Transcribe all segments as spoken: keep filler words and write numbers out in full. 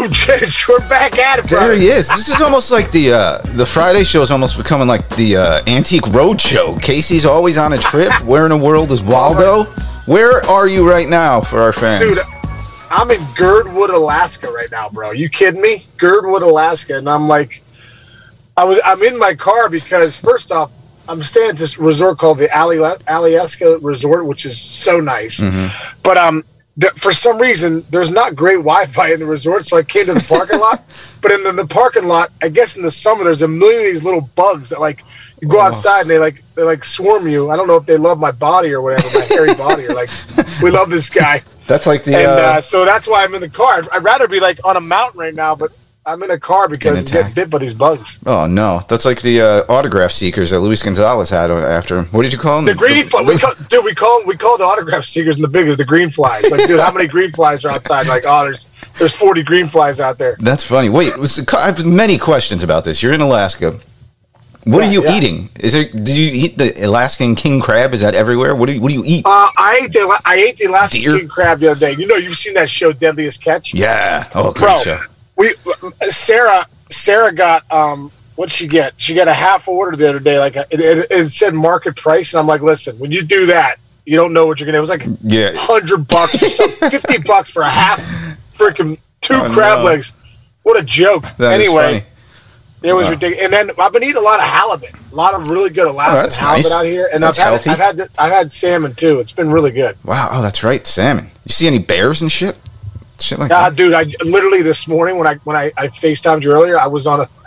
Boom, Chich, we're back at it, bro. There he is. This is almost like the uh, the Friday show is almost becoming like the uh, Antique Road Show. Casey's always on a trip. Where in the world is Waldo? Where are you right now for our fans? Dude, I'm in Girdwood, Alaska right now, bro. You kidding me? Girdwood, Alaska, and I'm like, I was, I'm in my car because first off, I'm staying at this resort called the Alyeska Resort, which is so nice. Mm-hmm. But um, th- for some reason, there's not great Wi-Fi in the resort, so I came to the parking lot. But in the, the parking lot, I guess in the summer, there's a million of these little bugs that like you go oh. outside and they like they like swarm you. I don't know if they love my body or whatever, my hairy body, or like we love this guy. That's like the and uh, uh, so that's why I'm in the car. I'd, I'd rather be like on a mountain right now, but I'm in a car because I'm getting bit by these bugs. Oh no, that's like the uh, autograph seekers that Luis Gonzalez had after him. What did you call them? The green the, flies. We call, dude, we call we call the autograph seekers and the biggest the green flies. Like, dude, how many green flies are outside? Like, oh, there's there's forty green flies out there. That's funny. Wait, was, I have many questions about this. You're in Alaska. What yeah, are you yeah. eating? Is there? Did you eat the Alaskan king crab? Is that everywhere? What do you What do you eat? Uh, I ate the I ate the Alaskan Deer? king crab the other day. You know, you've seen that show, Deadliest Catch? Yeah. Oh, great Bro, show. We Sarah Sarah got um what'd she get? She got a half order the other day. Like it, it, it said market price, and I'm like, listen, when you do that, you don't know what you're gonna. It was like yeah, hundred bucks or something, fifty bucks for a half freaking two oh, crab no. legs. What a joke! That anyway. Is funny. It was wow. ridiculous, and then I've been eating a lot of halibut, a lot of really good Alaskan oh, halibut nice. out here, and that's I've had healthy. I've had I've had salmon too. It's been really good. Wow, oh, that's right, salmon. You see any bears and shit, shit like uh, that? Dude, I literally this morning when I when I, I FaceTimed you earlier, I was on a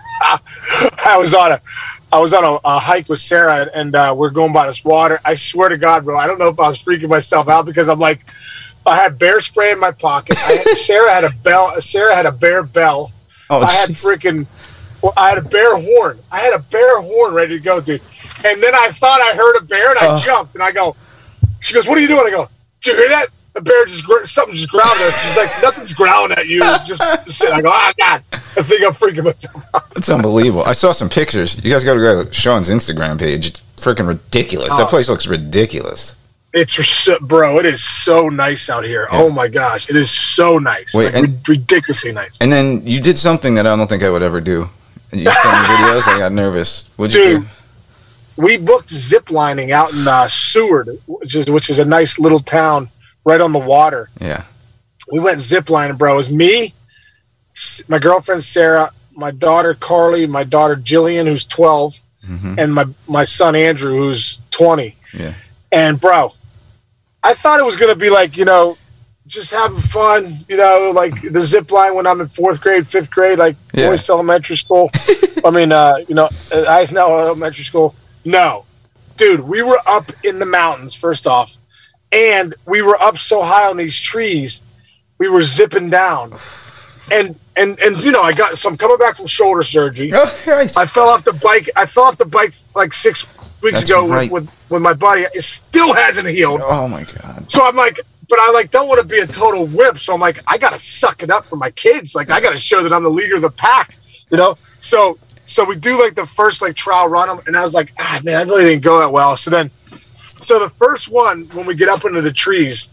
I was on a I was on a, a hike with Sarah, and uh, we're going by this water. I swear to God, bro, I don't know if I was freaking myself out because I'm like, I had bear spray in my pocket. I had, Sarah had a bell. Sarah had a bear bell. Oh, I had freaking. Well, I had a bear horn. I had a bear horn ready to go, dude. And then I thought I heard a bear, and I uh, jumped. And I go, she goes, "What are you doing?" I go, "Did you hear that? The bear just something just growled at us." She's like, "Nothing's growling at you. Just, just sit." I go, "Ah, God." I think I'm freaking myself out. That's unbelievable. I saw some pictures. You guys got to go to Sean's Instagram page. It's freaking ridiculous. Oh. That place looks ridiculous. It's so, bro. It is so nice out here. Yeah. Oh my gosh, it is so nice. Wait, like, and, ridiculously nice. And then you did something that I don't think I would ever do. You sent me videos. I got nervous. What'd you Dude, do? We booked zip lining out in uh, Seward, which is which is a nice little town right on the water. Yeah. We went zip lining, bro. It was me, my girlfriend Sarah, my daughter Carly, my daughter Jillian, who's twelve, mm-hmm. and my my son Andrew, who's twenty. Yeah. And bro, I thought it was gonna be like, you know, just having fun, you know, like the zip line when I'm in fourth grade, fifth grade, like yeah. Boys Elementary School. I mean, uh, you know, Eisenhower Elementary School. No, dude, we were up in the mountains first off, and we were up so high on these trees, we were zipping down, and and and you know, I got so I'm coming back from shoulder surgery. Oh, right. I fell off the bike. I fell off the bike like six weeks That's ago right. with, with with my buddy. It still hasn't healed. Oh my God. So I'm like. But I like don't want to be a total whip, so I'm like, I gotta suck it up for my kids. Like I gotta show that I'm the leader of the pack, you know. So so we do like the first like trial run, and I was like, ah man, I really didn't go that well. So then, so the first one when we get up into the trees,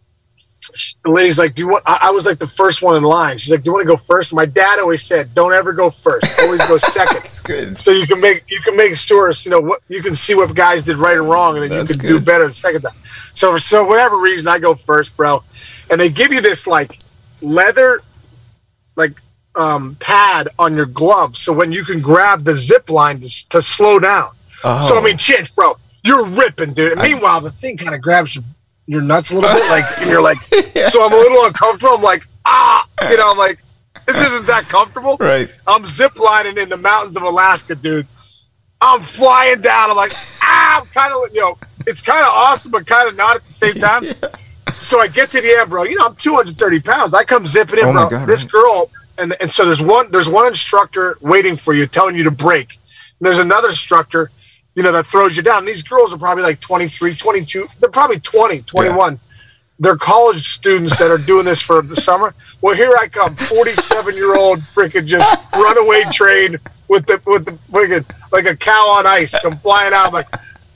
the lady's like, do you want? I, I was like the first one in line. She's like, do you want to go first? My dad always said, don't ever go first, always go second. That's good. So you can make you can make sure you know what you can see what guys did right and wrong, and then That's you can good. do better the second time. So for so whatever reason, I go first, bro, and they give you this like leather, like um, pad on your glove, so when you can grab the zip line to, to slow down. Oh. So I mean, Chich, bro, you're ripping, dude. And I, meanwhile, the thing kind of grabs your, your nuts a little bit, like, and you're like, yeah. So I'm a little uncomfortable. I'm like, ah, you know, I'm like, this isn't that comfortable. Right. I'm zip lining in the mountains of Alaska, dude. I'm flying down. I'm like, ah, I'm kind of, you know, it's kind of awesome, but kind of not at the same time. Yeah. So I get to the end, bro. You know, I'm two hundred thirty pounds. I come zipping in, oh bro. God, this right. girl, and and so there's one there's one instructor waiting for you, telling you to brake. And there's another instructor, you know, that throws you down. These girls are probably like twenty-three, twenty-two. They're probably twenty, twenty-one. Yeah. They're college students that are doing this for the summer. Well, here I come, forty-seven-year-old freaking just runaway train with the with the freaking like a cow on ice. Come flying out. I'm like,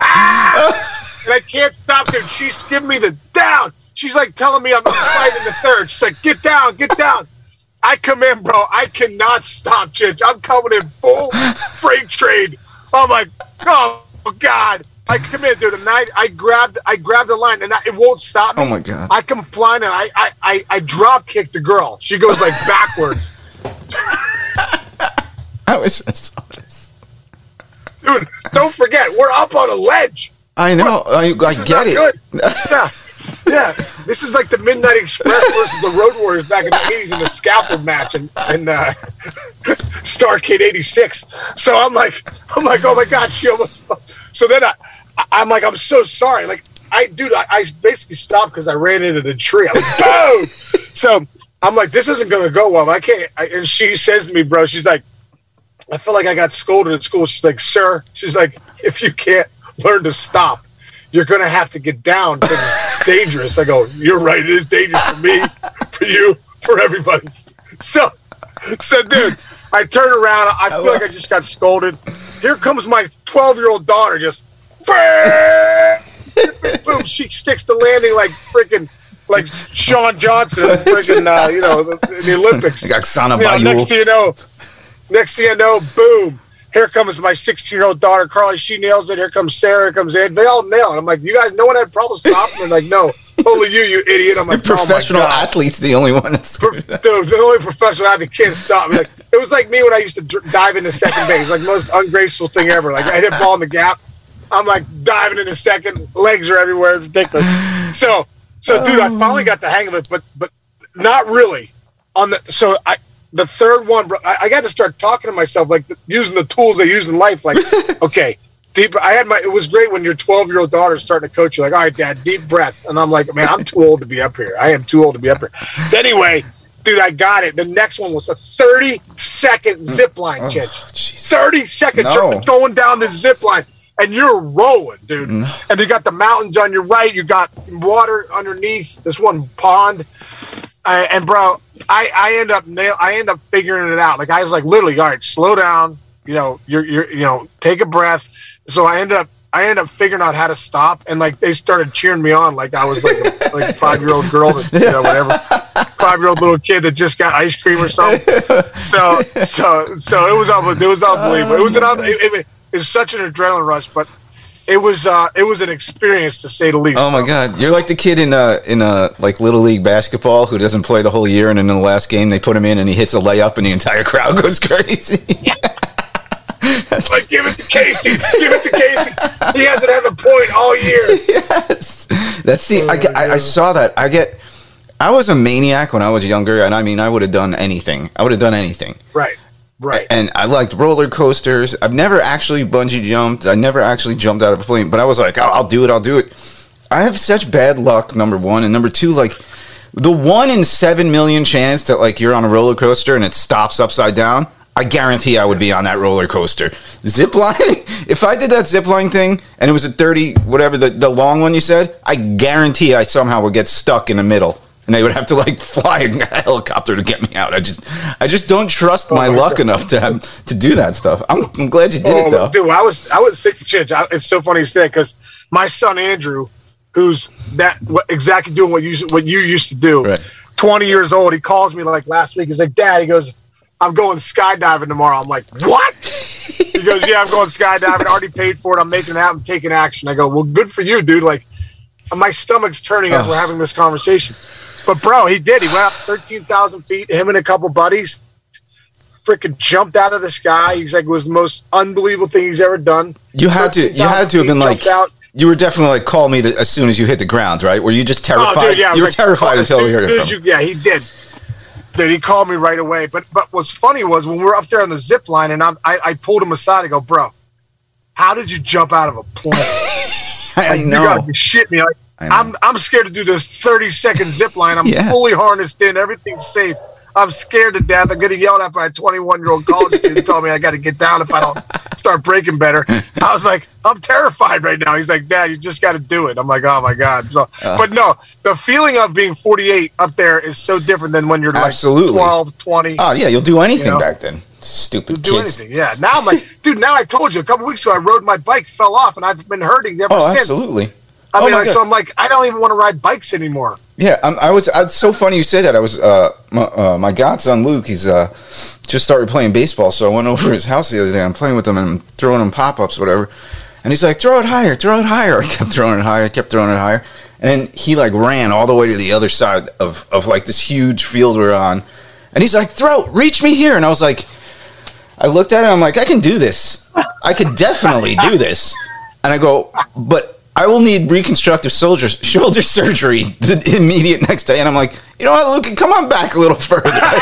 ah! And I can't stop her. She's giving me the down. She's like telling me I'm fighting the third. She's like, get down, get down. I come in, bro. I cannot stop, Chich. I'm coming in full freight train. I'm like, oh God. I come in, dude, and I, I grabbed I grabbed the line, and I, it won't stop me. Oh my God. I come flying, and I I, I, I drop kick the girl. She goes like backwards. I wish I saw this. Dude, don't forget, we're up on a ledge. I know. I, I get it. Good. Yeah. Yeah. This is like the Midnight Express versus the Road Warriors back in the eighties in the scaffold match and and uh, Starrcade eighty-six. So I'm like, I'm like, oh my God, she almost. So then I, I'm like, I'm so sorry. Like, I, dude, I, I basically stopped because I ran into the tree. I was like, boom. So I'm like, this isn't gonna go well. I can't. I, and she says to me, bro, she's like, I feel like I got scolded at school. She's like, sir, she's like, if you can't learn to stop, you're going to have to get down because it's dangerous. I go, you're right. It is dangerous for me, for you, for everybody. So, so dude, I turn around. I feel like I just got scolded. Here comes my twelve-year-old daughter just, boom, she sticks the landing like freaking, like Sean Johnson, freaking, uh, you know, the, the Olympics. Like Oksana You know, Bayou. next thing you know, next thing you know, boom. Here comes my sixteen-year-old daughter, Carly. She nails it. Here comes Sarah. Here comes Ed. They all nail it. I'm like, you guys, no one had problems stopping. They're like, no, only you, you idiot. I'm like, Professional oh my God. athlete's the only one that's Dude, the only professional athlete can't stop me. Like, it was like me when I used to dr- dive into second base. Like, most ungraceful thing ever. Like, I hit ball in the gap. I'm like diving into second. Legs are everywhere. It's ridiculous. So, so dude, I finally got the hang of it, but but not really. On the so I. The third one, bro, I, I got to start talking to myself, like the, using the tools I use in life. Like, okay, deep. I had my. It was great when your twelve-year-old daughter is starting to coach you. Like, all right, Dad, deep breath. And I'm like, man, I'm too old to be up here. I am too old to be up here. Anyway, dude, I got it. The next one was a thirty-second zip line, oh, Chich. thirty seconds no. you're going down this zip line, and you're rolling, dude. No. And you got the mountains on your right. You got water underneath this one pond. Uh, and bro, I, I end up nail I end up figuring it out. Like I was like literally, all right, slow down. You know, you're you're you know, take a breath. So I end up I end up figuring out how to stop, and like they started cheering me on, like I was like a, like a five year old girl, that, you know, whatever, five year old little kid that just got ice cream or something. So so so it was it was unbelievable. It was an it, it, it was such an adrenaline rush, but. It was uh, it was an experience to say the least. Oh my God, you're like the kid in uh in uh like little league basketball who doesn't play the whole year, and then in the last game they put him in and he hits a layup and the entire crowd goes crazy. It's like, give it to Casey, give it to Casey. He hasn't had the point all year. Yes, that's the. I, I, I saw that. I get. I was a maniac when I was younger, and I mean, I would have done anything. I would have done anything. Right. Right. And I liked roller coasters. I've never actually bungee jumped. I never actually jumped out of a plane, but I was like, oh, I'll do it. I'll do it. I have such bad luck, number one. And number two, like the one in seven million chance that like you're on a roller coaster and it stops upside down. I guarantee I would be on that roller coaster. Zip line, if I did that zip line thing and it was a thirty, whatever, the, the long one you said, I guarantee I somehow would get stuck in the middle. And they would have to like fly a helicopter to get me out. I just, I just don't trust my, oh my luck God. enough to have to do that stuff. I'm, I'm glad you did oh, it though, dude. I was, I was thinking, Chich, it's so funny you say that because my son Andrew, who's that what, exactly doing what you what you used to do, right. twenty years old. He calls me like last week. He's like, Dad, he goes, I'm going skydiving tomorrow. I'm like, what? He goes, yeah, I'm going skydiving. I already paid for it. I'm making it happen. I'm taking action. I go, well, good for you, dude. Like, my stomach's turning as oh. we're having this conversation. But, bro, he did. He went up thirteen thousand feet, him and a couple buddies, freaking jumped out of the sky. He's like, it was the most unbelievable thing he's ever done. You had to You had to have been like, out. You were definitely like, call me the, as soon as you hit the ground, right? Were you just terrified? Oh, dude, yeah, you were like, terrified until we heard it from you, Yeah, he did. Dude, he called me right away. But but what's funny was when we were up there on the zip line, and I'm, I, I pulled him aside. I go, bro, how did you jump out of a plane? I like, know. You got to be shitting me. Like, I'm I'm scared to do this thirty second zip line. I'm yeah. fully harnessed in. Everything's safe. I'm scared to death. I'm getting yelled at by a twenty-one year old college student told me I got to get down if I don't start breaking better. I was like, I'm terrified right now. He's like, Dad, you just got to do it. I'm like, oh my God. So, uh, but no, the feeling of being forty-eight up there is so different than when you're like absolutely. twelve, twenty. Oh yeah, you'll do anything you know? back then. Stupid you'll do kids. anything. Yeah. Now I'm like, dude. Now I told you a couple weeks ago I rode my bike, fell off, and I've been hurting ever oh, since. Oh, absolutely. I Oh mean, my like, God. so I'm like, I don't even want to ride bikes anymore. Yeah, I'm, I was. It's so funny you say that. I was. Uh, my, uh, my godson Luke. He's uh, just started playing baseball, so I went over to his house the other day. I'm playing with him and I'm throwing him pop ups, whatever. And he's like, "Throw it higher, throw it higher." I kept throwing it higher, I kept throwing it higher, and then he like ran all the way to the other side of of like this huge field we're on, and he's like, "Throw, reach me here," and I was like, I looked at it, I'm like, I can do this. I could definitely do this, and I go, but I will need reconstructive soldier, shoulder surgery the immediate next day. And I'm like, you know what, Luke, come on back a little further.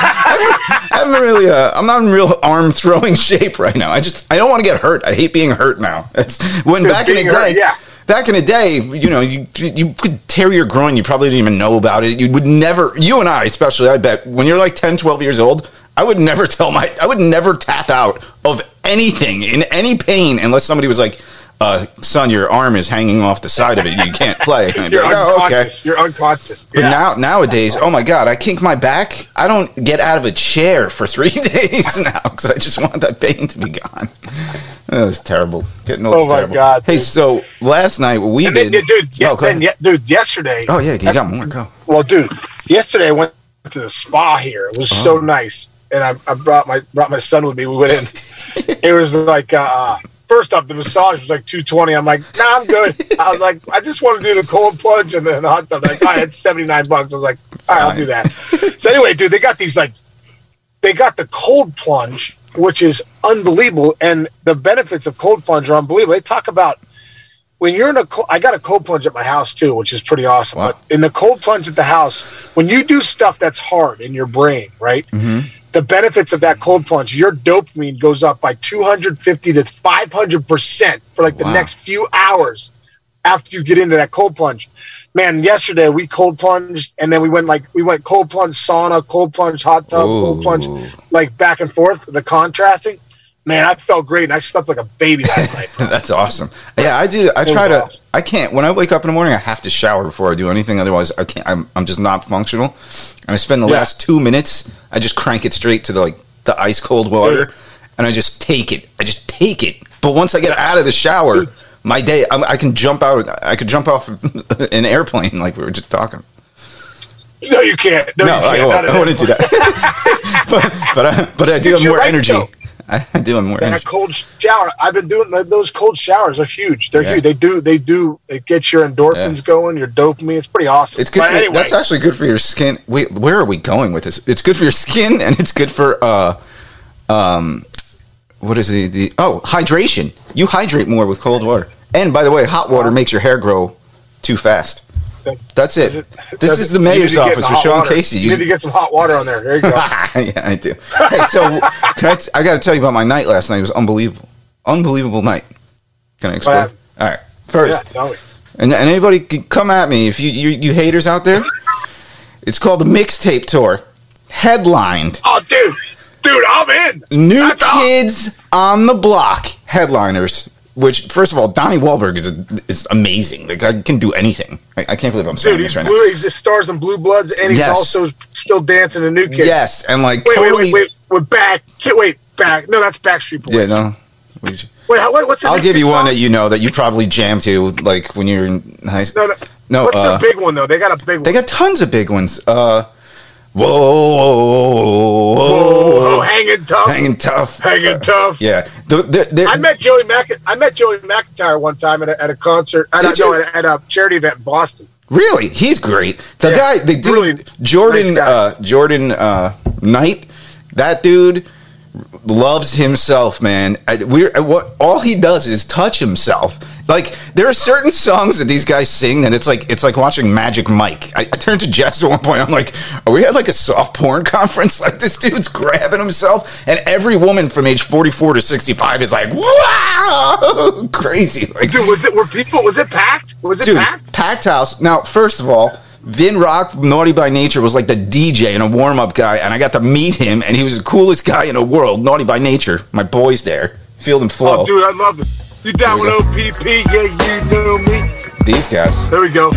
I haven't really, uh, I'm not in real arm throwing shape right now. I just, I don't want to get hurt. I hate being hurt now. It's when Dude, back in the being day, hurt, yeah. back in the day, you know, you you could tear your groin. You probably didn't even know about it. You would never, you and I especially, I bet, when you're like ten, twelve years old, I would never tell my, I would never tap out of anything in any pain unless somebody was like, uh, son, your arm is hanging off the side of it. You can't play. And I'd be You're like, oh, okay. unconscious. You're unconscious. But Yeah. now, nowadays, oh my God, I kink my back. I don't get out of a chair for three days now because I just want that pain to be gone. That was terrible. Getting old Oh is my terrible. God, Hey, dude. so last night what we And did. then, yeah, dude, yeah, Oh, go then, ahead. yeah, dude, yesterday. Oh yeah, you got more. Go. Well, dude, yesterday I went to the spa here. It was Oh. so nice, and I, I brought my brought my son with me. We went in. It was like uh, first off, the massage was like two twenty. I'm like, nah, I'm good. I was like, I just want to do the cold plunge and then the hot tub. Like, all right, it's seventy nine bucks. I was like, all right, I'll Fine. do that. So anyway, dude, they got these like, they got the cold plunge, which is unbelievable, and the benefits of cold plunge are unbelievable. They talk about. When you're in a, co- I got a cold plunge at my house too, which is pretty awesome. Wow. But in the cold plunge at the house, when you do stuff that's hard in your brain, right? Mm-hmm. The benefits of that cold plunge, your dopamine goes up by two hundred fifty to five hundred percent for like the Wow. next few hours after you get into that cold plunge. Man, yesterday we cold plunged and then we went like, we went cold plunge sauna, cold plunge hot tub, cold plunge, Ooh. like back and forth, the contrasting. Man, I felt great and I slept like a baby last night. bro. That's awesome. Yeah, I do. I It try was to. awesome. I can't. When I wake up in the morning, I have to shower before I do anything. Otherwise, I can't. I'm. I'm just not functional. And I spend the Yeah. last two minutes. I just crank it straight to the like the ice cold water, and I just take it. I just take it. But once I get out of the shower, Dude. my day. I, I can jump out. I could jump off an airplane, like we were just talking. No, you can't. No, No, you can't. I, won't, Not at I wouldn't do that. but but I, but I do Dude, have you're more right, energy. though. I, I do have more That energy. cold shower. I've been doing those cold showers are huge. They're Yeah. huge. They do. They do. It gets your endorphins Yeah. going. Your dopamine. It's pretty awesome. It's good. But For, anyway, That's actually good for your skin. Wait, where are we going with this? It's good for your skin, and it's good for uh, um, what is it? The oh, hydration. You hydrate more with cold water. And by the way, hot water makes your hair grow too fast. That's, That's does it. it- This does is it- the you need mayor's to get office the with hot Sean water. Casey. You need to get some hot water on there. There you go. yeah, I do. Hey, so can I? T- I got to tell you about my night last night. It was unbelievable, unbelievable night. Can I explain? happened? All right. Yeah, First, tell me. and, and anybody can come at me if you, you you haters out there. It's called the Mixtape Tour, headlined. Oh, dude, dude, I'm in. New That's all. Kids on the Block headliners. Which, first of all, Donnie Wahlberg is a, is amazing. Like, I can do anything. I, I can't believe I'm saying Dude, this he's right now. blue. He's just stars in Blue Bloods, and he's Yes. also still dancing in New Kids. Yes, and like Wait, totally. wait, wait, wait. We're back. Can't wait. Back. No, that's Backstreet Boys. Yeah, no. We- Wait, how, wait, what's the I'll New give Kids you one song? that you know that you probably jam to, like when you're in high school. No, no. No, What's uh, the big one though? They got a big one. They got tons of big ones. Uh, whoa, whoa, whoa, Whoa, hanging tough. hanging tough. Hanging tough. Yeah, the, the, the, I met Joey Mac. I met Joey McIntyre one time at a, at a concert. I Did don't know you? at, at a charity event in Boston. Really, he's great. The Yeah, guy, the dude, really Jordan, nice guy. uh, Jordan uh, Knight. That dude loves himself, man. I, we're what all he does is touch himself. Like there are certain songs that these guys sing, and it's like it's like watching Magic Mike. I, I turned to Jess at one point. I'm like, "Are we at like a soft porn conference? Like this dude's grabbing himself, and every woman from age forty-four to sixty-five is like, wow, crazy!" Like, Dude, was it were people? Was it packed? Was it dude, packed? packed house. Now, first of all, Vin Rock, Naughty by Nature, was like the D J and a warm-up guy, and I got to meet him, and he was the coolest guy in the world. Naughty by Nature, my boy's there, Field and Flow. Oh, dude, I love it. You down with There O P P? Yeah, you know me. These guys. There we go.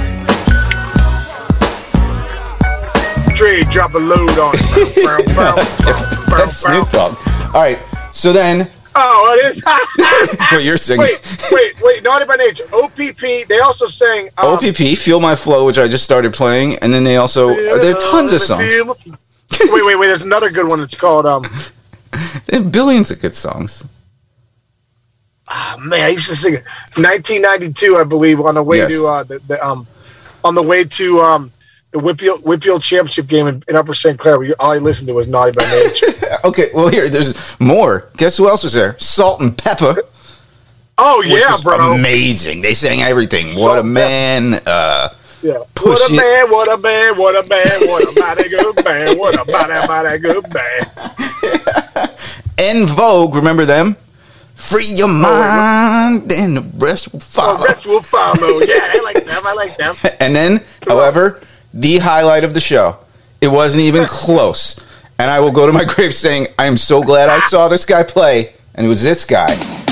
Dre, drop a load on it. No, that's different. That's Snoop Dogg. All right, so then Oh, it is. What you're singing. Wait, wait, wait. Naughty by Nature. O P P. They also sang. Um, O P P, Feel My Flow, which I just started playing, and then they also there are tons of songs. Wait, wait, wait. There's another good one. It's called. Um, They have billions of good songs. Oh, man, I used to sing it. nineteen ninety-two, I believe, on the way Yes. to uh, the, the um, on the way to um, the Whitfield, Whitfield Championship game in, in Upper Saint Clair. Where all I listened to was Naughty by Nature. Okay, well here, there's more. Guess who else was there? Salt and Pepper. Oh Which yeah, was bro! amazing. They sang everything. Salt What a and man. Uh, Yeah. Push What a it. man! What a man! What a man! What a mighty good man! What a mighty mighty good man! En Vogue, remember them? Free your mind and the rest will Oh, follow. rest will follow. Yeah, I like them. I like them. And then, however, the highlight of the show, it wasn't even close. And I will go to my grave saying, I am so glad I saw this guy play. And it was this guy.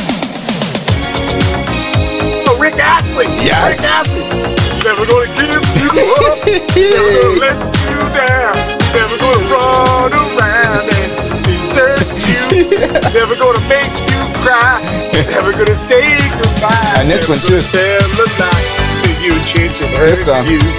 Oh, Rick Astley. Yes. Rick Astley. Never gonna give you up. Never gonna let you down. Never gonna run around and desert you. Never gonna make you cry. Never gonna say goodbye. And this Never one, too. gonna tell a lie that you change and hurt This song. you.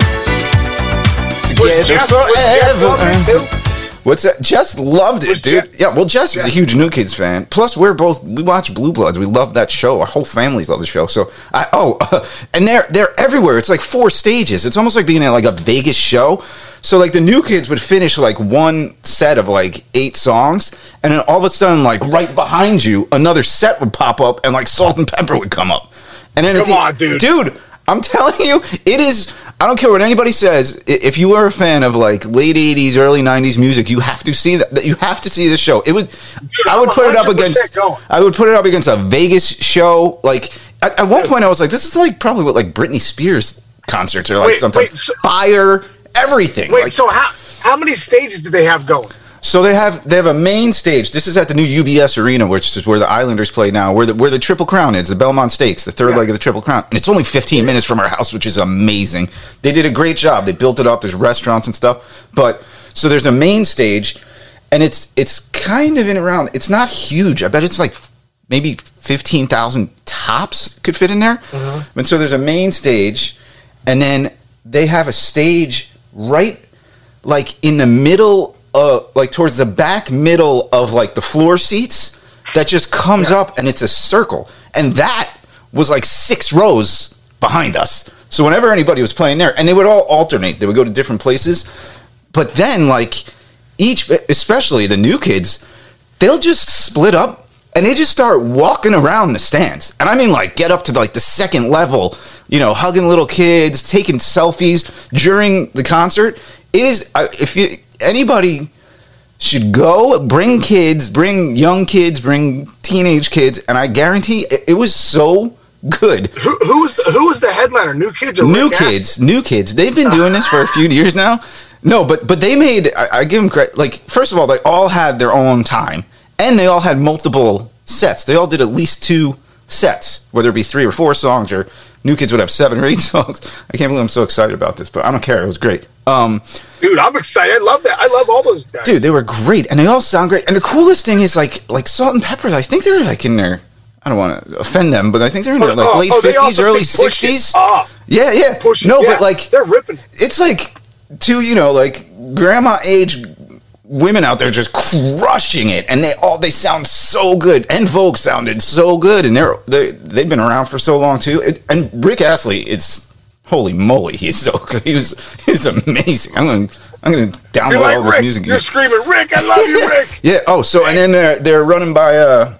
Together Was Jess- was Jess loving it forever. too? What's that? Jess loved it, Was dude. Jess- yeah, well, Jess is a Jess- huge New Kids fan. Plus, we're both we watch Blue Bloods. We love that show. Our whole families love the show. So, I oh, and they're they're everywhere. It's like four stages. It's almost like being at like a Vegas show. So, like the New Kids would finish like one set of like eight songs, and then all of a sudden, like right behind you, another set would pop up, and like Salt and Pepper would come up. And then at Come the- on, dude. dude. I'm telling you, it is. I don't care what anybody says. i- If you are a fan of like late eighties, early nineties music, you have to see that. that You have to see the show. It would. I would I'm put it up one hundred percent against. going. I would put it up against a Vegas show. Like at, at one point, I was like, "This is like probably what like Britney Spears concerts are like." Wait, sometimes wait, so- fire, everything. Wait, Like, so how how many stages did they have going? so they have they have a main stage. This is at the new U B S Arena, which is where the Islanders play now, where the where the Triple Crown is, the Belmont Stakes, the third Yeah. leg of the Triple Crown, and it's only fifteen minutes from our house, which is amazing. They did a great job. They built it up. There's restaurants and stuff, but so there's a main stage, and it's it's kind of in around. It's not huge. I bet it's like maybe fifteen thousand tops could fit in there. And so there's a main stage, and then they have a stage right like in the middle, uh, like towards the back middle of like the floor seats that just comes up and it's a circle. And that was like six rows behind us. So whenever anybody was playing there, and they would all alternate, they would go to different places. But then like each, especially the New Kids, they'll just split up and they just start walking around the stands. And I mean like get up to like the second level, you know, hugging little kids, taking selfies during the concert. It is, I- if you, anybody should go, bring kids, bring young kids, bring teenage kids, and I guarantee it, it was so good. Who who was the, who was the headliner? New Kids or New Rick Astley? Kids, New Kids, they've been doing this for a few years now. No, but but they made, I, I give them credit, like, first of all, they all had their own time, and they all had multiple sets. They all did at least two sets, whether it be three or four songs, or New Kids would have seven or eight songs. I can't believe I'm so excited about this, but I don't care. It was great. Um, Dude, I'm excited. I love that. I love all those guys. dude, they were great, and they all sound great. And the coolest thing is, like, like Salt and Pepper. I think they're like in their. I don't want to offend them, but I think they're in their like Oh, late oh, they fifties, also early sing Push It. sixties. Oh, Yeah, yeah. Push It, no, yeah. but like they're ripping. it's like two, you know, like grandma age women out there just crushing it, and they all they sound so good. And Vogue sounded so good, and they're they they've been around for so long too. It, and Rick Astley, it's holy moly, he's so good. He was he was amazing. I'm gonna I'm gonna download You're like all this Rick. music. You're screaming, Rick. I love you, Rick. Yeah. Oh, so and then they're they're running by uh,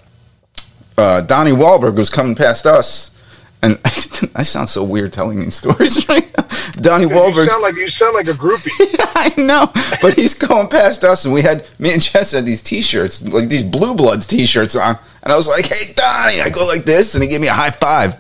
uh, Donnie Wahlberg was coming past us, and I sound so weird telling these stories right now. Donnie You Wahlberg. sound like you sound like a groupie. I know, but he's going past us, and we had me and Jess had these T-shirts, like these Blue Bloods T-shirts on, and I was like, "Hey, Donnie," I go like this, and he gave me a high five.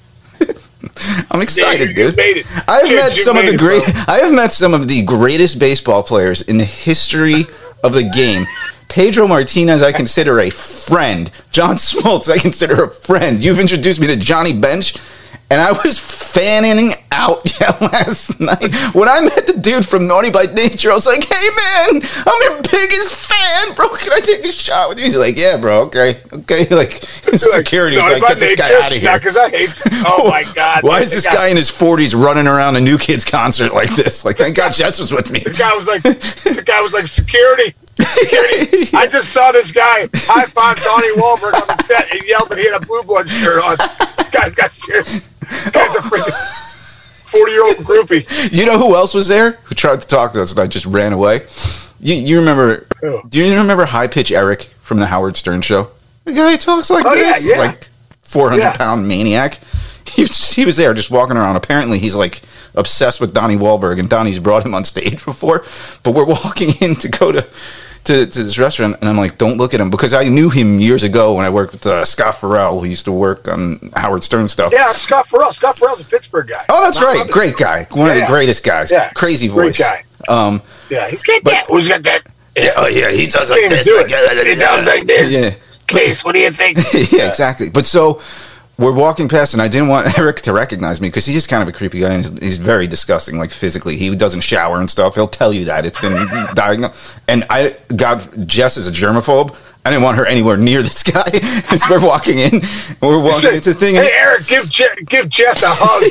I'm excited, Yeah, you- you dude. made it. I've Dude, met you some of made the it, great. bro. I have met some of the greatest baseball players in the history of the game. Pedro Martinez, I consider a friend. John Smoltz, I consider a friend. You've introduced me to Johnny Bench, and I was fanning out last night. When I met the dude from Naughty by Nature, I was like, hey, man, I'm your biggest fan, bro. Can I take a shot with you? He's like, yeah, bro, okay. Okay, like, security was like, like get this guy out of here. Yeah, because I hate you. Oh, my God. Why is this guy in his forties running around a New Kids concert like this? Like, thank God Jess was with me. The guy was like, the guy was like, security. Security. I just saw this guy high five Donnie Wahlberg on the set and yelled that he had a Blue Blood shirt on. Guy's got serious. Guy's a freaking forty-year-old groupie. You know who else was there who tried to talk to us and I just ran away? You you remember? Oh. Do you remember High Pitch Eric from the Howard Stern show? The guy who talks like oh, this, yeah, yeah. like four hundred yeah. pound maniac. He was, he was there just walking around. Apparently, he's like obsessed with Donnie Wahlberg, and Donnie's brought him on stage before. But we're walking in to go to. To, to this restaurant, and I'm like, don't look at him, because I knew him years ago when I worked with uh, Scott Farrell, who used to work on Howard Stern stuff. Yeah, Scott Farrell. Scott Farrell's a Pittsburgh guy. Oh, that's Not right. Great guy. One yeah, of the greatest guys. Yeah. Crazy voice. Great guy. Um, yeah, he's got that. Who's got that? Yeah, oh, yeah, he talks like this. Like, he talks like this. Yeah. Case, what do you think? Yeah, exactly. But so we're walking past, and I didn't want Eric to recognize me because he's kind of a creepy guy, and he's, he's very disgusting, like physically. He doesn't shower and stuff. He'll tell you that. It's been diagnosed. And I got Jess as a germaphobe. I didn't want her anywhere near this guy. As we're walking in, and we're walking said, into the thing. Hey, Eric, give Je- give Jess a hug.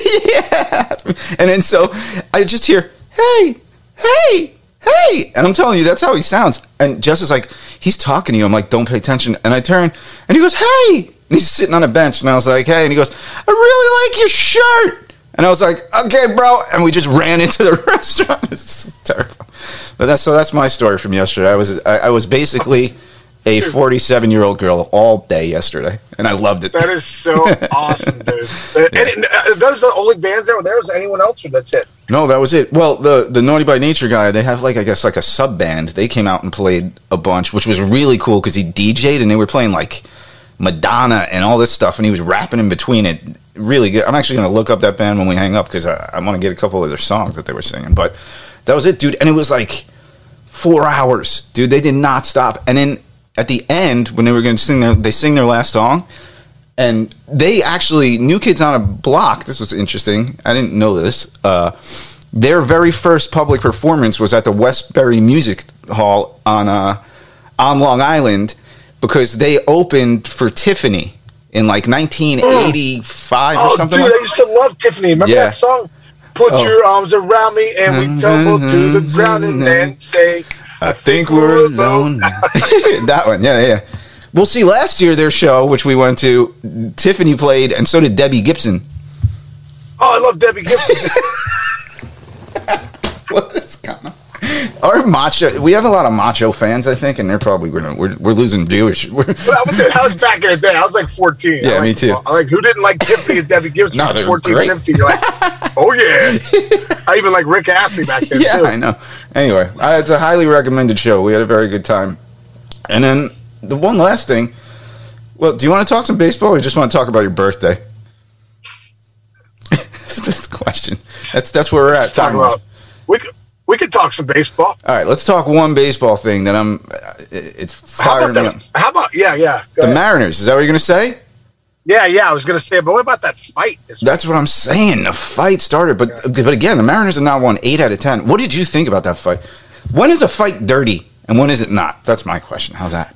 Yeah. And then so I just hear, hey, hey. Hey, and I'm telling you, that's how he sounds. And Jess is like, he's talking to you. I'm like, don't pay attention. And I turn, and he goes, hey. And he's sitting on a bench, and I was like, hey. And he goes, I really like your shirt. And I was like, okay, bro. And we just ran into the restaurant. It's terrible. But that's so that's my story from yesterday. I was I, I was basically a forty-seven-year-old girl all day yesterday, and I loved it. That is so awesome, dude. Yeah. And uh, those are the only bands that were there? Was there anyone else, or that's it? No, that was it. Well, the the Naughty by Nature guy, they have like I guess like a sub band. They came out and played a bunch, which was really cool because he D J'd and they were playing like Madonna and all this stuff, and he was rapping in between it. Really good. I'm actually going to look up that band when we hang up because I, I want to get a couple of their songs that they were singing. But that was it, dude. And it was like four hours, dude. They did not stop. And then at the end, when they were going to sing their, they sing their last song, and they actually, New Kids on a Block, this was interesting, I didn't know this, uh, their very first public performance was at the Westbury Music Hall on uh, on Long Island, because they opened for Tiffany in like nineteen eighty-five oh, or something. Dude, like I used to love Tiffany. Remember yeah. that song? Put oh. your arms around me and we tumble to the ground and then say, I think we're alone. That one, yeah, yeah. Well, see, last year their show, which we went to, Tiffany played, and so did Debbie Gibson. Oh, I love Debbie Gibson. What is going on? Our macho, we have a lot of macho fans, I think, and they're probably we're we're, we're losing viewers. We're I was back in the day. I was like fourteen. Yeah, like, me too. I like who didn't like Tiffany and Debbie Gibson? No, they're fourteen, great. fifteen. You're like, oh yeah. I even like Rick Astley back then. Yeah, too. I know. Anyway, uh, it's a highly recommended show. We had a very good time. And then the one last thing. Well, do you want to talk some baseball, or you just want to talk about your birthday? That's the question. That's that's where we're Let's at. Talk about, we could we could talk some baseball. All right, let's talk one baseball thing that I'm. It's firing me up. How about yeah, yeah? The ahead. Mariners. Is that what you're going to say? Yeah, yeah. I was going to say, but what about that fight? This That's week? What I'm saying. The fight started, but yeah. but again, the Mariners have now won eight out of ten. What did you think about that fight? When is a fight dirty and when is it not? That's my question. How's that?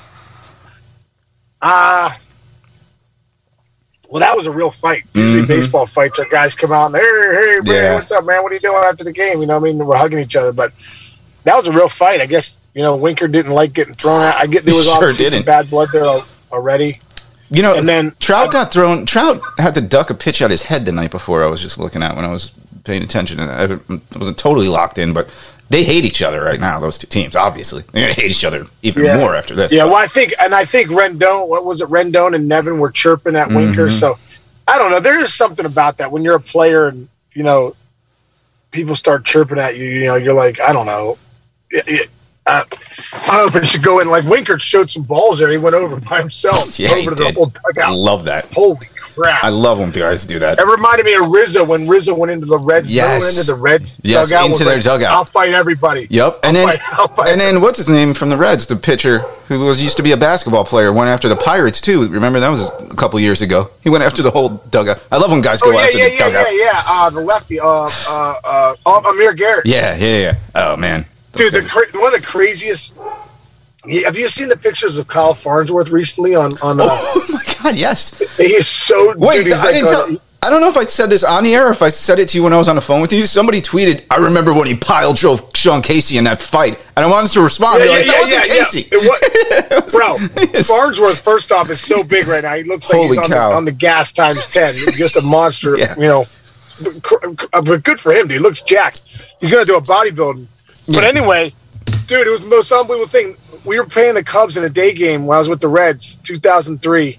Uh well, that was a real fight. Usually mm-hmm. baseball fights are guys come out and, hey, hey, man, yeah. what's up, man? What are you doing after the game? You know what I mean? We're hugging each other. But that was a real fight. I guess, you know, Winker didn't like getting thrown out. I get there was sure obviously didn't. some bad blood there already. You know, and then Trout got thrown. Trout had to duck a pitch at his head the night before. I was just looking at when I was paying attention. And I wasn't totally locked in, but they hate each other right now, those two teams, obviously. They're going to hate each other even yeah. more after this. Yeah, but. well, I think, and I think Rendon, what was it, Rendon and Nevin were chirping at Winker. Mm-hmm. So, I don't know. There is something about that. When you're a player and, you know, people start chirping at you, you know, you're like, I don't know. It, it, uh, I don't know if it should go in. Like, Winker showed some balls there. He went over by himself. Yeah, over to did. the old dugout. I love that. Holy crap. I love when guys do that. It reminded me of Rizzo when Rizzo went into the Reds. Yes. Went into the Reds yes, dugout. into their like, dugout. I'll fight everybody. Yep. And I'll then, fight, I'll fight and then what's his name from the Reds? The pitcher who was used to be a basketball player went after the Pirates too. Remember that was a couple years ago. He went after the whole dugout. I love when guys go oh, yeah, after yeah, the yeah, dugout. Yeah, yeah, uh, the lefty, uh, uh, uh, uh, Amir Garrett. Yeah, yeah, yeah. Oh man, dude, the cra- one of the craziest. Have you seen the pictures of Kyle Farnsworth recently on on? Uh, oh my god, yes. He's so. Wait, dude, he's I like didn't on, tell. I don't know if I said this on the air or if I said it to you when I was on the phone with you. Somebody tweeted, I remember when he pile drove Sean Casey in that fight. And I wanted to respond. Yeah, Yeah, yeah, like, that yeah, wasn't yeah, Casey. Yeah. It was, bro, Yes. Farnsworth, first off, is so big right now. He looks like Holy he's on cow. the, on the gas times ten. He's just a monster, Yeah. you know. But, but good for him, dude. He looks jacked. He's going to do a bodybuilding. Yeah. But anyway, dude, it was the most unbelievable thing. We were playing the Cubs in a day game when I was with the Reds, two thousand three.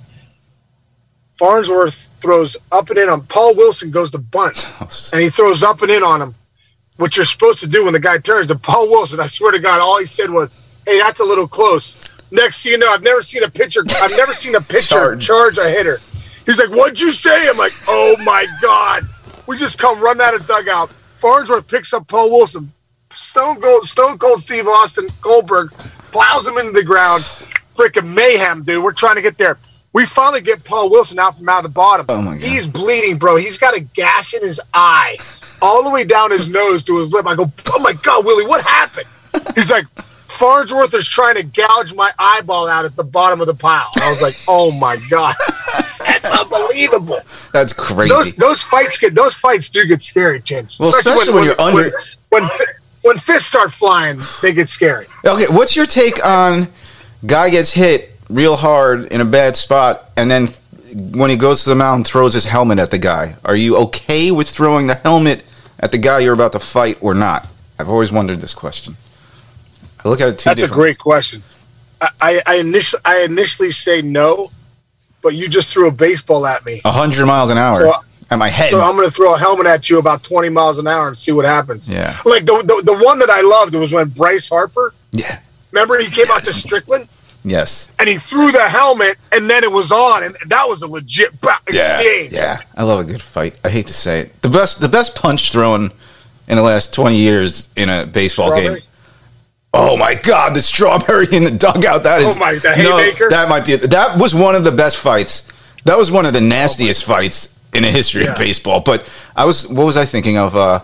Farnsworth throws up and in on Paul Wilson goes to bunt, and he throws up and in on him. What you're supposed to do when the guy turns to Paul Wilson, I swear to God, all he said was, "Hey, that's a little close." Next thing you know, I've never seen a pitcher. I've never seen a pitcher Charge. charge a hitter. He's like, "What'd you say?" I'm like, "Oh my God!" We just come run out of dugout. Farnsworth picks up Paul Wilson, Stone Cold, Stone Cold Steve Austin Goldberg, plows him into the ground. Freaking mayhem, dude. We're trying to get there. We finally get Paul Wilson out from out of the bottom. Oh, my God. He's bleeding, bro. He's got a gash in his eye, all the way down his nose to his lip. I go, "Oh, my God, Willie, what happened?" He's like, "Farnsworth is trying to gouge my eyeball out at the bottom of the pile." I was like, "Oh, my God." That's unbelievable. That's crazy. Those, those fights get those fights do get scary, Chins. Well, especially when you're under- When, when, when fists start flying, they get scary. Okay, what's your take on guy gets hit real hard in a bad spot, and then when he goes to the mound, throws his helmet at the guy? Are you okay with throwing the helmet at the guy you're about to fight or not? I've always wondered this question. I look at it two That's a different great ways. question. I, I, I, initially, I initially say no, but you just threw a baseball at me. A hundred miles an hour So- at my head. So I'm going to throw a helmet at you about twenty miles an hour and see what happens. Yeah. Like the, the the one that I loved was when Bryce Harper, yeah. remember he came out to Strickland Yes. and he threw the helmet and then it was on, and that was a legit ba- Yeah. exchange. Yeah. I love a good fight. I hate to say it. The best the best punch thrown in the last twenty years in a baseball Strawberry? game. Oh my God, the strawberry in the dugout. That is Oh my- the haymaker? No, that might be that was one of the best fights. That was one of the nastiest fights in the history Yeah. of baseball. But I was what was I thinking of? Uh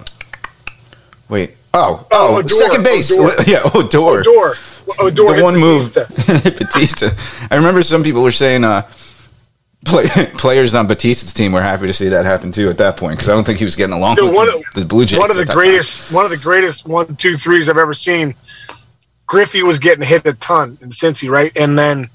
wait. Oh, Oh, oh, Odor, second base. Odor. Yeah, Odor. Odor. Odor The one move. Batista. Batista. I remember some people were saying uh, play, players on Batista's team were happy to see that happen too at that point because I don't think he was getting along Dude, with one the, of- the Blue Jays. One of the at that greatest, one of the greatest one, two, threes I've ever seen. Griffey was getting hit a ton in Cincy, right? And then,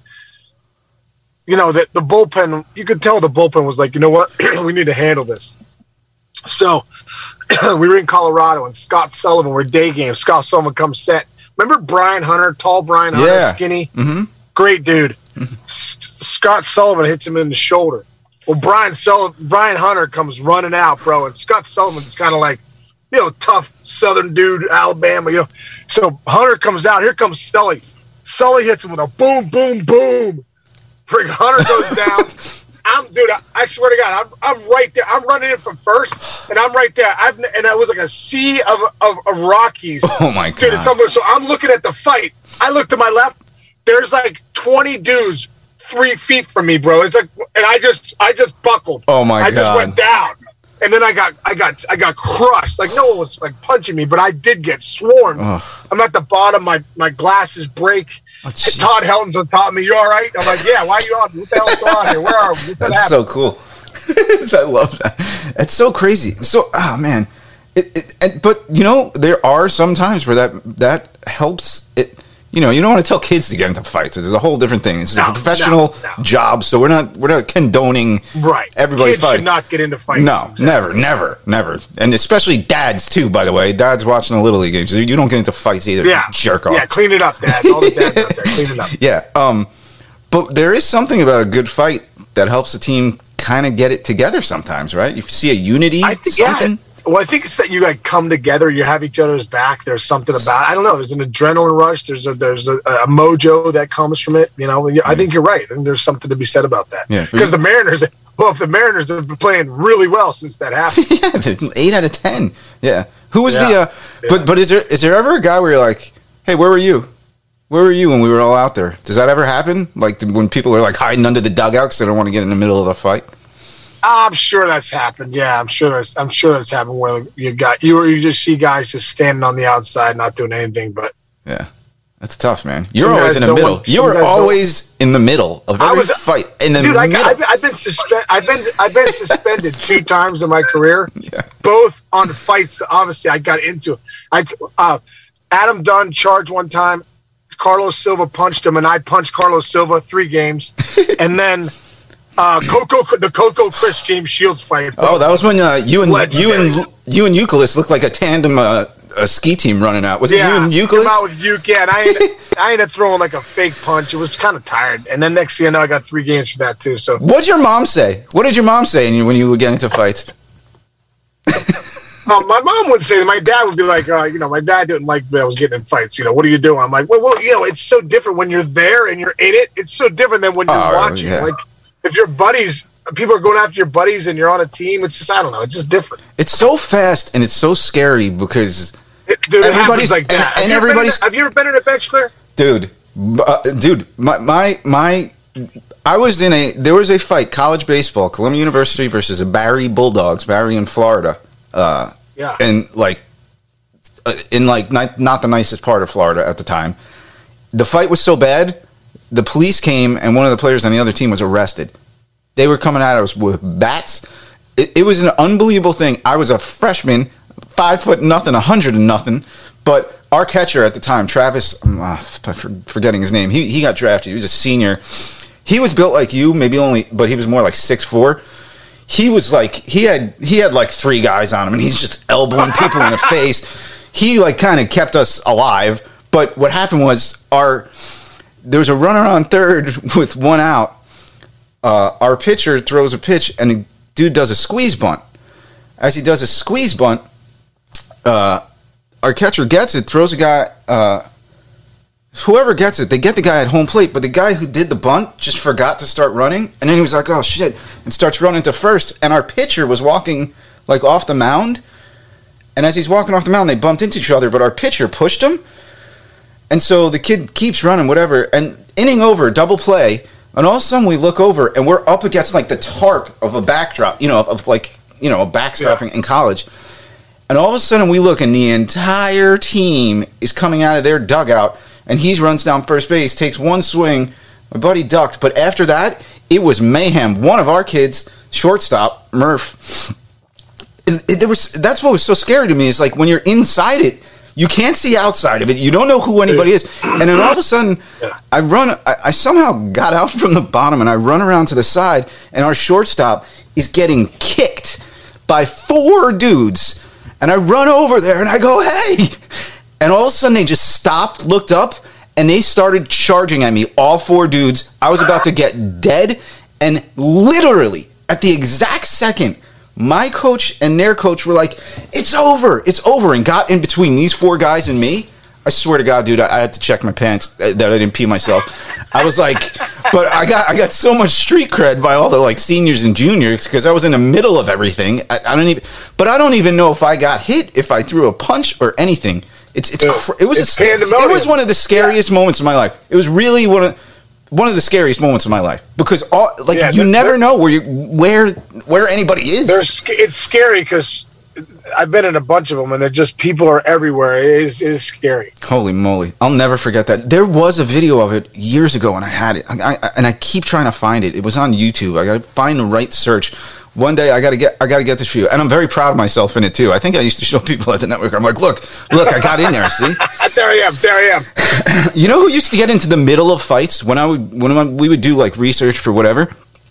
you know, the, the bullpen, you could tell the bullpen was like, you know what? We need to handle this. So we were in Colorado, and Scott Sullivan, we're day game. Scott Sullivan comes set. Remember Brian Hunter, tall Brian Hunter, Yeah. skinny? time. Mhm. Great dude. S- Scott Sullivan hits him in the shoulder. Well, Brian Sullivan, Brian Hunter comes running out, bro, and Scott Sullivan's kind of like, you know, tough Southern dude, Alabama, you know. So Hunter comes out. Here comes Sully. Sully hits him with a boom, boom, boom. Frick, Hunter goes down. I'm, dude, I, I swear to God, I'm, I'm right there. I'm running in from first, and I'm right there. I've, and it was like a sea of, of, of Rockies. Oh my Dude, it's God. almost, so I'm looking at the fight. I look to my left. There's like twenty dudes three feet from me, bro. It's like, and I just, I just buckled. Oh my I just God. went down, and then I got, I got, I got crushed. Like no one was like punching me, but I did get swarmed. Ugh. I'm at the bottom. My my glasses break. Oh, jeez. Todd Helton's on top of me. You all right? I'm like, yeah. Why are you on? What the hell's going on here? Where are we? What That's happened? so cool. I love that. It's so crazy. So, oh man. It, it, and, but you know, there are some times where that that helps. It. You know, you don't want to tell kids to get into fights. It's a whole different thing. This is No, a professional no, no. job, so we're not we're not condoning Right. everybody Kids fighting. should not get into fights. No, Exactly. never, never, never, and especially dads too. By the way, dads watching the little league games, you don't get into fights either. Yeah. Jerk off. Yeah. Clean it up, Dad. All the dads out there, clean it up. Yeah, um, but there is something about a good fight that helps the team kind of get it together sometimes, right? You see a unity, I think, something. yeah. Well, I think it's that you like come together, you have each other's back. There's something about I don't know. There's an adrenaline rush. There's a there's a, a mojo that comes from it. You know, I think you're right. And there's something to be said about that. Yeah. Because the Mariners, Well, if the Mariners have been playing really well since that happened. Yeah, they're eight out of ten. Yeah. Who was Yeah. the? Uh, Yeah. But but is there is there ever a guy where you're like, hey, where were you? Where were you when we were all out there? Does that ever happen? Like when people are like hiding under the dugout because they don't want to get in the middle of a fight. I'm sure that's happened. Yeah, I'm sure. That's, I'm sure it's happened where you got you or you just see guys just standing on the outside, not doing anything. But Yeah, that's tough, man. You're Some always guys in the don't middle. want- You some were guys don't- always in the middle of I every was- fight. In the dude, I, middle. I've, I've been suspended. I've been I've been suspended two times in my career, Yeah. both on fights. that Obviously, I got into. I uh, Adam Dunn charged one time. Carlos Silva punched him, and I punched Carlos Silva three games, and then uh, Coco the Coco Chris James Shields fight. Oh, that was when uh, you and Legendary. you and you and Euclid looked like a tandem uh, a ski team running out. Was yeah, it you and come Euclid? out with Euc, yeah, and I ended, I ended up throwing like a fake punch. It was kind of tired, and then next thing you know, I got three games for that too. So What'd your mom say? What did your mom say when you would get into fights? Uh, my mom would say, my dad would be like, uh, you know, my dad didn't like that I was getting in fights. You know, what are you doing? I'm like, well, well, you know, it's so different when you're there and you're in it. It's so different than when you're Oh, watching. yeah. Like, if your buddies, people are going after your buddies and you're on a team, it's just, I don't know, it's just different. It's so fast and it's so scary because, It, dude, it Everybody's- happens like and- that. and have, you ever been in everybody's- a- have you ever been in a bench clear? dude, uh, dude, my, my my I was in a there was a fight, college baseball, Columbia University versus the Barry Bulldogs, Barry in Florida. Uh, Yeah. and like uh, in like not, not the nicest part of Florida at the time. The fight was so bad, the police came and one of the players on the other team was arrested. They were coming at us with bats. It, it was an unbelievable thing. I was a freshman, five foot nothing, a hundred and nothing. But our catcher at the time, Travis, I'm uh, forgetting his name. He he got drafted. He was a senior. He was built like you, maybe only, but he was more like six four. He was like he had he had like three guys on him, and he's just elbowing people in the face. He like kind of kept us alive. But what happened was our there was a runner on third with one out. Uh, our pitcher throws a pitch, and the dude does a squeeze bunt. As he does a squeeze bunt, uh, our catcher gets it, throws a guy. Uh, whoever gets it, they get the guy at home plate, but the guy who did the bunt just forgot to start running, and then he was like, "Oh shit!" and starts running to first. And our pitcher was walking like off the mound, and as he's walking off the mound, they bumped into each other, but our pitcher pushed him, and so the kid keeps running, whatever. And inning over, double play, and all of a sudden we look over, and we're up against like the tarp of a backdrop, you know, of, of like you know a backstop Yeah. in, in college. And all of a sudden we look, and the entire team is coming out of their dugout, and he runs down first base, takes one swing. My buddy ducked, but after that, it was mayhem. One of our kids, shortstop, Murph, it, it, there was, that's what was so scary to me, is like when you're inside it, you can't see outside of it. You don't know who anybody is. And then all of a sudden, I run, I, I somehow got out from the bottom, and I run around to the side, and our shortstop is getting kicked by four dudes. And I run over there and I go, "Hey!" And all of a sudden they just stopped, looked up, and they started charging at me, all four dudes. I was about to get dead. And literally, at the exact second, my coach and their coach were like, "It's over, it's over," and got in between these four guys and me. I swear to God, dude, I, I had to check my pants that I didn't pee myself. I was like, but I got I got so much street cred by all the like seniors and juniors because I was in the middle of everything. I, I don't even, but I don't even know if I got hit, if I threw a punch or anything. It's it's Dude, cr- it was it's a, it pandemonium. was one of the scariest moments of my life. It was really one of one of the scariest moments of my life because all like Yeah, you they're- never they're- know where you where where anybody is. There's, it's scary because I've been in a bunch of them, and they're just people are everywhere. It is, it is scary. Holy moly. I'll never forget that. There was a video of it years ago, and I had it. I, I, and I keep trying to find it. It was on YouTube. I got to find the right search. One day, I got to get I got to get this for you. And I'm very proud of myself in it, too. I think I used to show people at the network. I'm like, look, look, I got in there, see? There I am. There I am. You know who used to get into the middle of fights when I would when I, we would do, like, research for whatever?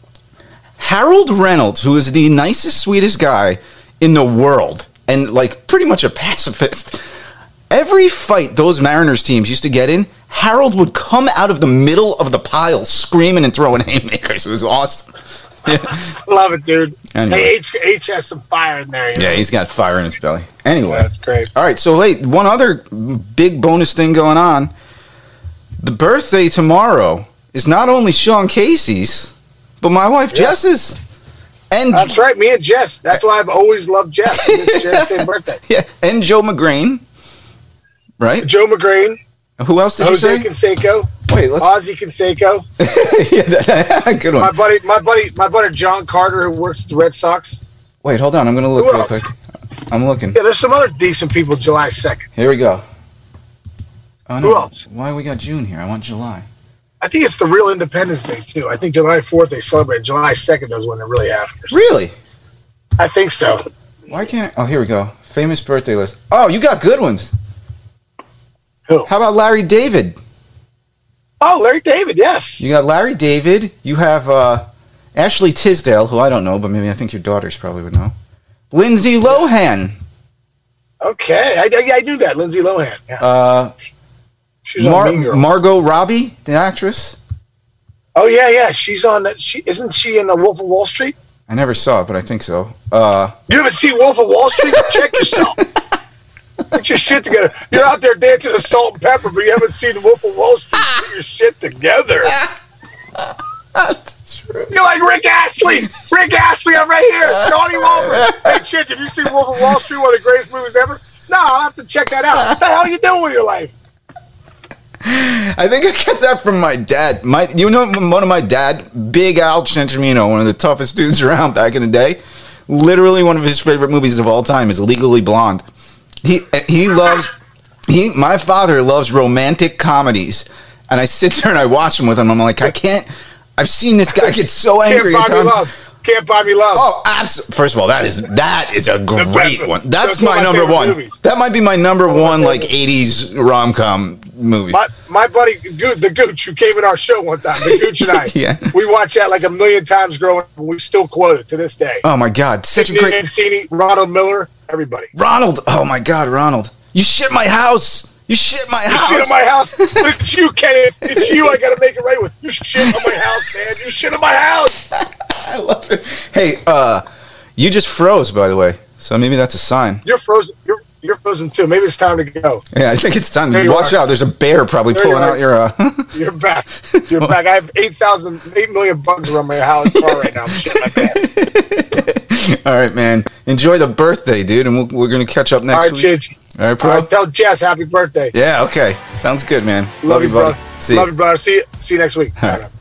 Harold Reynolds, who is the nicest, sweetest guy in the world. And, like, pretty much a pacifist. Every fight those Mariners teams used to get in, Harold would come out of the middle of the pile screaming and throwing haymakers. It was awesome. Yeah, Love it, dude. Anyway. Hey, H, H has some fire in there. You know? yeah, he's got fire in his belly. Anyway. Yeah, that's great. All right, so wait, one other big bonus thing going on. The birthday tomorrow is not only Sean Casey's, but my wife Yeah. Jess's. And that's right, me and Jess. That's why I've always loved Jess. We share the same birthday. Yeah, and Joe McGrain, right? Joe McGrain. Who else did Jose you say? Canseco. Wait, let's. Ozzy Canseco. Yeah, that, good one. My buddy, my buddy, my buddy John Carter, who works at the Red Sox. Wait, hold on. I'm gonna look Who real else? quick. I'm looking. Yeah, there's some other decent people. July second. Here we go. Oh, no. Who else? Why we got June here? I want July. I think it's the real Independence Day too. I think July fourth they celebrate. July second is when they're really after. Really? I think so. Why can't? Oh, here we go. Famous birthday list. Oh, you got good ones. Who? How about Larry David? Oh, Larry David. Yes. You got Larry David. You have uh, Ashley Tisdale, who I don't know, but maybe I think your daughters probably would know. Lindsay Lohan. Okay, I, I, I knew that. Lindsay Lohan. Yeah. Uh, She's Mar- on Mean Girls. Margot Robbie, the actress. Oh yeah, yeah. She's on. That. She isn't she in the Wolf of Wall Street? I never saw it, but I think so. Uh, You haven't seen Wolf of Wall Street? Check yourself. Get your shit together. You're out there dancing to Salt and Pepper, but you haven't seen Wolf of Wall Street. Get your shit together. that's true. You're like Rick Astley. Rick Astley, I'm right here. Johnny Walker. Hey, Chich, have you seen Wolf of Wall Street? One of the greatest movies ever? No, I'll have to check that out. What the hell are you doing with your life? I think I got that from my dad. My, you know, one of my dad, Big Al Centromino, one of the toughest dudes around back in the day. Literally, one of his favorite movies of all time is Legally Blonde. He he loves he. My father loves romantic comedies, and I sit there and I watch them with him. I'm like, I can't. I've seen this guy get so angry. Can't buy at me times. love. Can't buy me love. Oh, absolutely. First of all, that is that is a great best- one. That's that's one my of my number favorite one. movies. That might be my number One of my one, like favorite. eighties rom com movies. My my buddy, Go- the Gooch, who came in our show one time, the Gooch and I, Yeah. we watched that like a million times growing up, and we still quote it to this day. Oh my God, such a Sidney great Mancini, Ronald Miller, everybody. Ronald. Oh my God, Ronald. You shit my house. You shit my You house. shit in my house. It's you, Kenny. It's you I gotta make it right with. You shit on my house, man. You shit in my house. I love it. Hey, uh, you just froze, by the way. So maybe that's a sign. You're frozen. You're you're frozen too. Maybe it's time to go. Yeah, I think it's time. There you Watch are. out. There's a bear probably There pulling you are. out your. Uh... You're back. You're back. I have eight thousand, eight million bugs around my house car right now. I'm shitting my pants. All right, man. Enjoy the birthday, dude, and we'll, we're gonna catch up All next right, week. Chich. All right, All bro. right, tell Jess happy birthday. Yeah. Okay. Sounds good, man. Love, you, buddy. brother. See Love you. you, brother. See you. See you next week. All Bye right. now.